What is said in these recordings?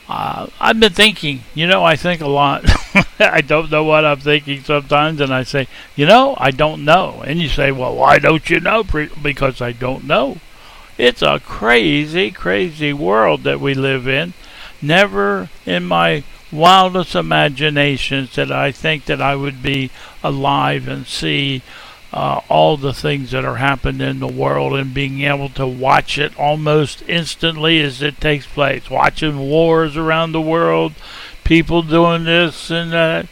I've been thinking, I think a lot. I don't know what I'm thinking sometimes, and I say, I don't know. And you say, well, why don't you know? Because I don't know. It's a crazy, crazy world that we live in. Never in my wildest imaginations that I think that I would be alive and see all the things that are happening in the world and being able to watch it almost instantly as it takes place. Watching wars around the world, people doing this and that.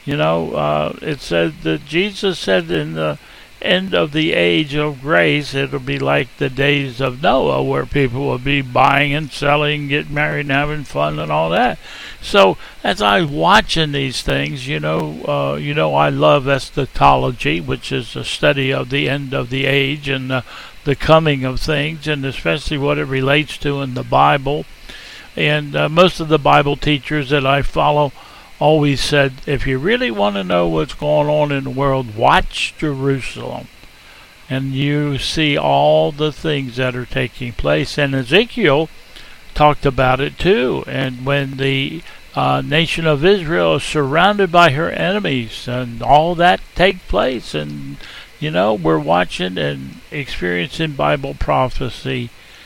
It said that Jesus said in the end of the age of grace, it'll be like the days of Noah, where people will be buying and selling, getting married and having fun and all that. So as I'm watching these things, I love eschatology, which is the study of the end of the age and the coming of things, and especially what it relates to in the Bible. And most of the Bible teachers that I follow always said, if you really want to know what's going on in the world, watch Jerusalem. And you see all the things that are taking place. And Ezekiel talked about it too. And when the nation of Israel is surrounded by her enemies and all that take place. And, we're watching and experiencing Bible prophecy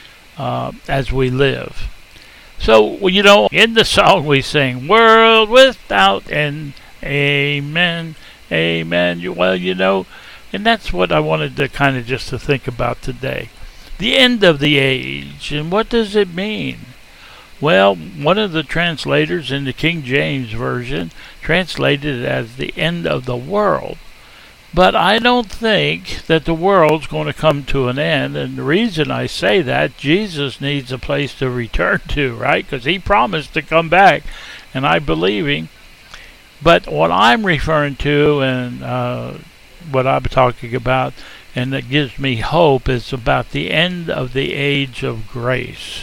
as we live. So, in the song we sing, world without end, amen, amen. Well, and that's what I wanted to kind of just to think about today. The end of the age, and what does it mean? Well, one of the translators in the King James Version translated it as the end of the world. But I don't think that the world's going to come to an end. And the reason I say that, Jesus needs a place to return to, right? Because he promised to come back. And I believe him. But what I'm referring to and what I'm talking about, and that gives me hope, is about the end of the age of grace.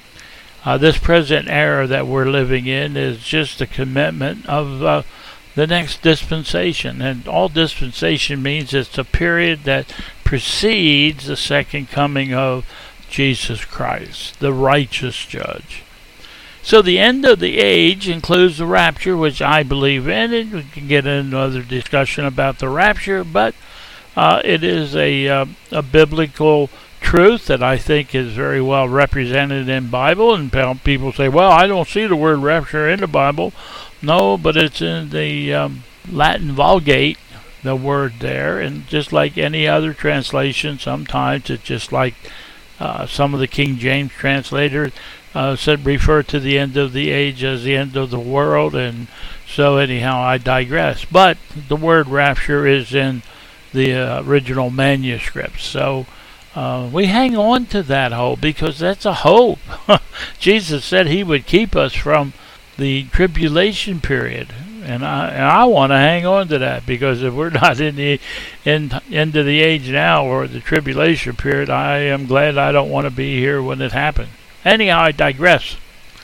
This present era that we're living in is just a commitment of the next dispensation. And all dispensation means it's a period that precedes the second coming of Jesus Christ, the righteous judge. So the end of the age includes the rapture, which I believe in, and we can get into another discussion about the rapture, but it is a biblical truth that I think is very well represented in Bible. And people say, well, I don't see the word rapture in the Bible. No, but it's in the Latin Vulgate, the word there. And just like any other translation, sometimes it's just like some of the King James translators said, refer to the end of the age as the end of the world. And so anyhow, I digress. But the word rapture is in the original manuscript. So we hang on to that hope, because that's a hope. Jesus said he would keep us from the tribulation period, and I want to hang on to that, because if we're not in the end of the age now, or the tribulation period, I am glad I don't want to be here when it happens. Anyhow, I digress.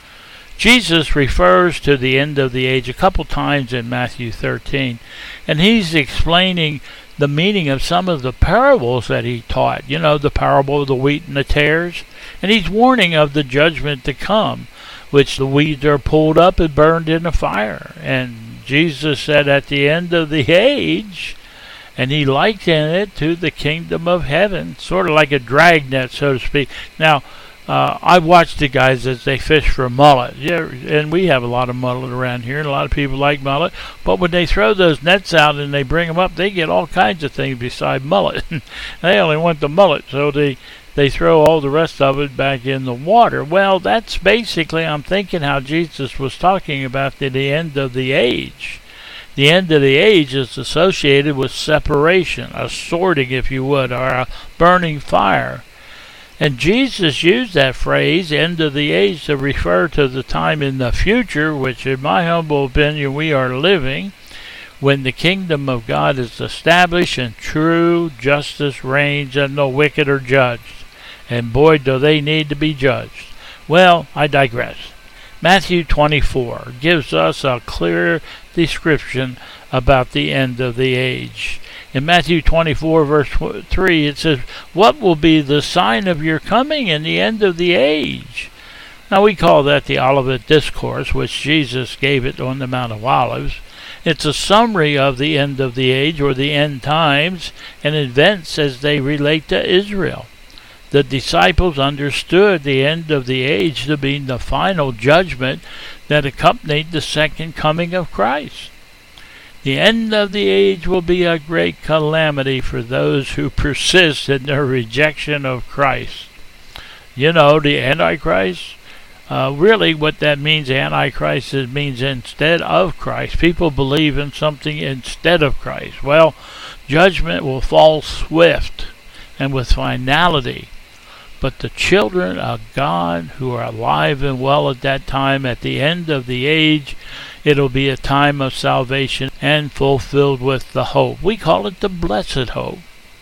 Jesus refers to the end of the age a couple times in Matthew 13, and he's explaining the meaning of some of the parables that he taught. The parable of the wheat and the tares, and he's warning of the judgment to come, which the weeds are pulled up and burned in the fire. And Jesus said at the end of the age, and he likened it to the kingdom of heaven, sort of like a dragnet, so to speak. Now, I watched the guys as they fish for mullet. Yeah, and we have a lot of mullet around here, and a lot of people like mullet. But when they throw those nets out and they bring them up, they get all kinds of things beside mullet. They only want the mullet, so they throw all the rest of it back in the water. Well, that's basically, I'm thinking, how Jesus was talking about the end of the age. The end of the age is associated with separation, a sorting, if you would, or a burning fire. And Jesus used that phrase, end of the age, to refer to the time in the future, which in my humble opinion we are living, when the kingdom of God is established and true justice reigns and the wicked are judged. And boy, do they need to be judged. Well, I digress. Matthew 24 gives us a clear description about the end of the age. In Matthew 24, verse 3, it says, what will be the sign of your coming and the end of the age? Now we call that the Olivet Discourse, which Jesus gave it on the Mount of Olives. It's a summary of the end of the age, or the end times, and events as they relate to Israel. The disciples understood the end of the age to be the final judgment that accompanied the second coming of Christ. The end of the age will be a great calamity for those who persist in their rejection of Christ. You know, the Antichrist, really what that means, Antichrist, it means instead of Christ. People believe in something instead of Christ. Well, judgment will fall swift and with finality. But the children of God who are alive and well at that time, at the end of the age, it'll be a time of salvation and fulfilled with the hope. We call it the blessed hope.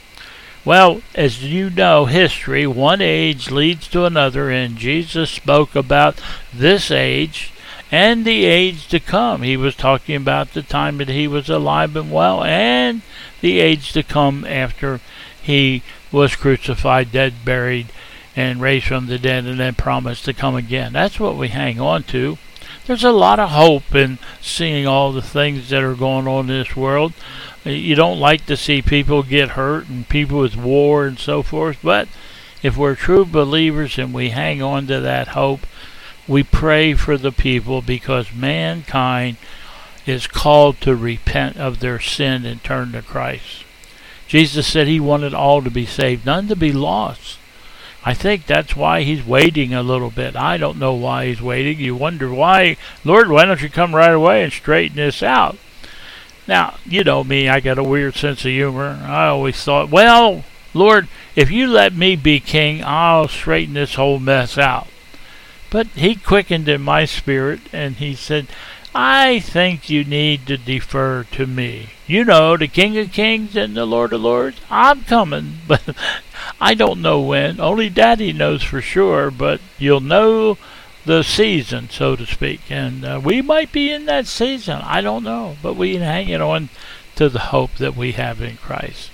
Well, as you know, history, one age leads to another, and Jesus spoke about this age and the age to come. He was talking about the time that he was alive and well, and the age to come after he was crucified, dead, buried, and raised from the dead, and then promised to come again. That's what we hang on to. There's a lot of hope in seeing all the things that are going on in this world. You don't like to see people get hurt and people with war and so forth, but if we're true believers and we hang on to that hope, we pray for the people, because mankind is called to repent of their sin and turn to Christ. Jesus said he wanted all to be saved, none to be lost. I think that's why he's waiting a little bit. I don't know why he's waiting. You wonder why. Lord, why don't you come right away and straighten this out? Now, you know me, I got a weird sense of humor. I always thought, well, Lord, if you let me be king, I'll straighten this whole mess out. But he quickened in my spirit, and he said, I think you need to defer to me. You know, the King of Kings and the Lord of Lords, I'm coming, but I don't know when. Only Daddy knows for sure, but you'll know the season, so to speak. And we might be in that season. I don't know. But we hang it on to the hope that we have in Christ.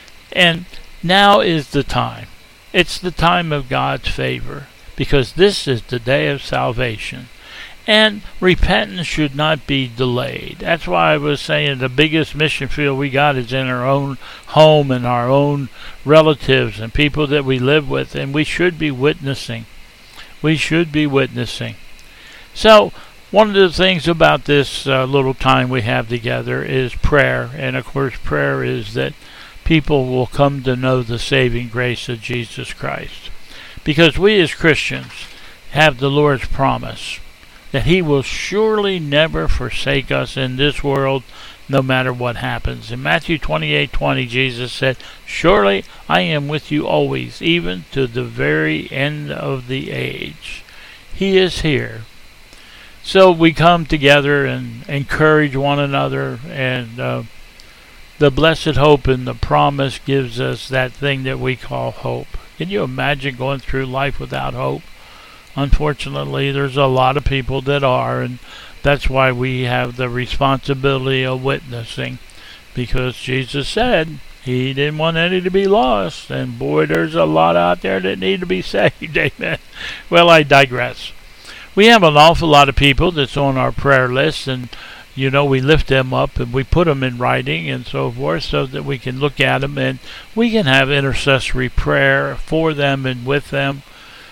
And now is the time. It's the time of God's favor, because this is the day of salvation. And repentance should not be delayed. That's why I was saying the biggest mission field we got is in our own home and our own relatives and people that we live with, and we should be witnessing. We should be witnessing. So, one of the things about this little time we have together is prayer. And of course, prayer is that people will come to know the saving grace of Jesus Christ. Because we as Christians have the Lord's promise that he will surely never forsake us in this world, no matter what happens. In Matthew 28:20, Jesus said, surely I am with you always, even to the very end of the age. He is here. So we come together and encourage one another, and the blessed hope and the promise gives us that thing that we call hope. Can you imagine going through life without hope? Unfortunately, there's a lot of people that are, and that's why we have the responsibility of witnessing, because Jesus said he didn't want any to be lost, and boy, there's a lot out there that need to be saved. Amen. Well, I digress. We have an awful lot of people that's on our prayer list, and you know, we lift them up and we put them in writing and so forth, so that we can look at them and we can have intercessory prayer for them and with them.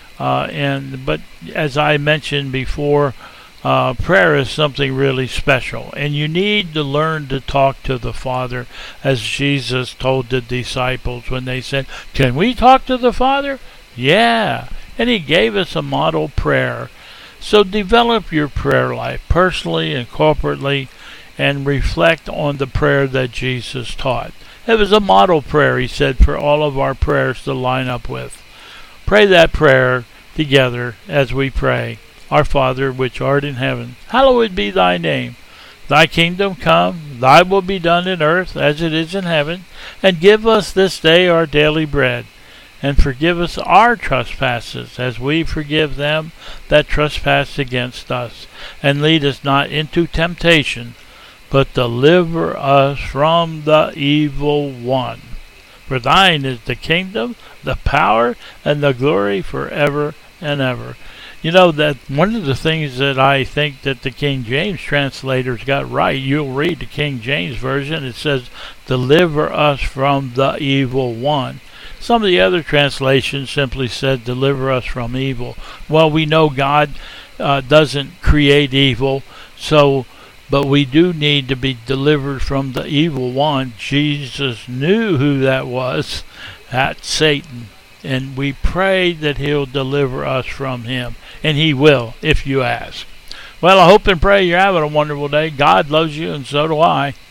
But as I mentioned before, prayer is something really special, and you need to learn to talk to the Father, as Jesus told the disciples when they said, can we talk to the Father? Yeah, and he gave us a model prayer. So develop your prayer life personally and corporately, and reflect on the prayer that Jesus taught. It was a model prayer, he said, for all of our prayers to line up with. Pray that prayer together as we pray. Our Father, which art in heaven, hallowed be thy name. Thy kingdom come, thy will be done in earth as it is in heaven. And give us this day our daily bread. And forgive us our trespasses, as we forgive them that trespass against us. And lead us not into temptation, but deliver us from the evil one. For thine is the kingdom, the power, and the glory forever and ever. You know that one of the things that I think that the King James translators got right, you'll read the King James version, it says, deliver us from the evil one. Some of the other translations simply said, deliver us from evil. Well, we know God doesn't create evil, but we do need to be delivered from the evil one. Jesus knew who that was. That's Satan. And we pray that he'll deliver us from him. And he will, if you ask. Well, I hope and pray you're having a wonderful day. God loves you, and so do I.